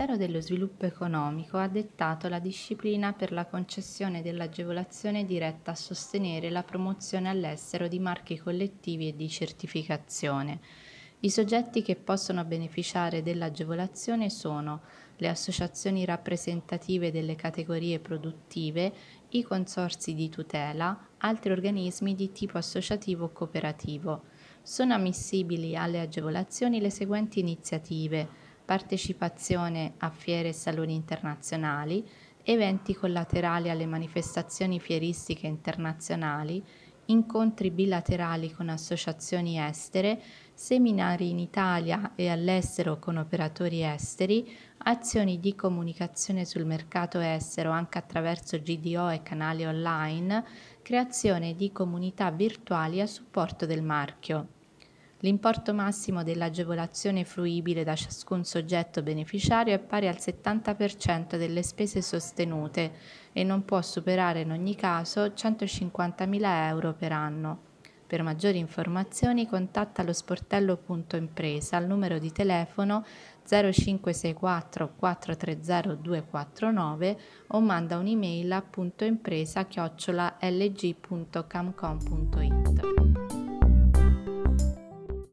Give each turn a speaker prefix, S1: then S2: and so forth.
S1: Ministero dello Sviluppo Economico ha dettato la disciplina per la concessione dell'agevolazione diretta a sostenere la promozione all'estero di marchi collettivi e di certificazione. I soggetti che possono beneficiare dell'agevolazione sono le associazioni rappresentative delle categorie produttive, i consorzi di tutela, altri organismi di tipo associativo o cooperativo. Sono ammissibili alle agevolazioni le seguenti iniziative: partecipazione a fiere e saloni internazionali, eventi collaterali alle manifestazioni fieristiche internazionali, incontri bilaterali con associazioni estere, seminari in Italia e all'estero con operatori esteri, azioni di comunicazione sul mercato estero anche attraverso GDO e canali online, creazione di comunità virtuali a supporto del marchio. L'importo massimo dell'agevolazione fruibile da ciascun soggetto beneficiario è pari al 70% delle spese sostenute e non può superare in ogni caso 150.000 euro per anno. Per maggiori informazioni contatta lo sportello.impresa al numero di telefono 0564 430 249 o manda un'email a puntoimpresa@lg.camcom.it.